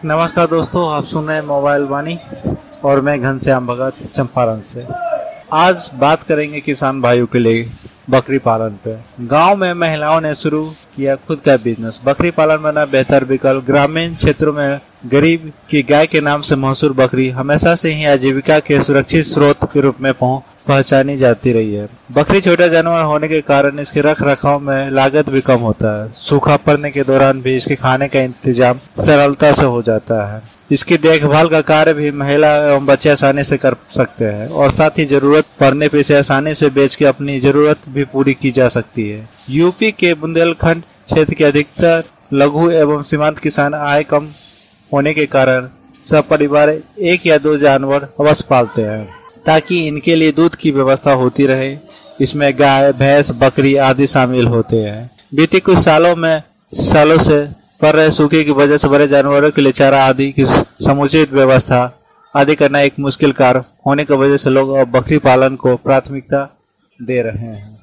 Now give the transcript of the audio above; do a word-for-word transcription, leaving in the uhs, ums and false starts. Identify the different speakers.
Speaker 1: नमस्कार दोस्तों, आप सुन रहे हैं मोबाइल वाणी और मैं घनश्याम भगत चंपारण से। आज बात करेंगे किसान भाइयों के लिए बकरी पालन पे। गांव में महिलाओं ने शुरू किया खुद का बिजनेस। बकरी पालन बना बेहतर विकल्प। ग्रामीण क्षेत्रों में गरीब की गाय के नाम से मशहूर बकरी हमेशा से ही आजीविका के सुरक्षित स्रोत के रूप में पहचानी जाती रही है। बकरी छोटा जानवर होने के कारण इसके रख रखाव में लागत भी कम होता है। सूखा पड़ने के दौरान भी इसके खाने का इंतजाम सरलता से हो जाता है। इसकी देखभाल का कार्य भी महिला एवं बच्चे आसानी से कर सकते हैं और साथ ही जरूरत पड़ने पर इसे आसानी से बेच के अपनी जरूरत भी पूरी की जा सकती है। यूपी के बुंदेलखंड क्षेत्र के अधिकतर लघु एवं सीमांत किसान आय कम होने के कारण सब परिवार एक या दो जानवर अवश्य पालते हैं ताकि इनके लिए दूध की व्यवस्था होती रहे। इसमें गाय, भैंस, बकरी आदि शामिल होते हैं। बीते कुछ सालों में सालों से पड़ रहे सूखे की वजह से बड़े जानवरों के लिए चारा आदि की समुचित व्यवस्था आदि करना एक मुश्किल कार्य होने की वजह से लोग अब बकरी पालन को प्राथमिकता दे रहे हैं।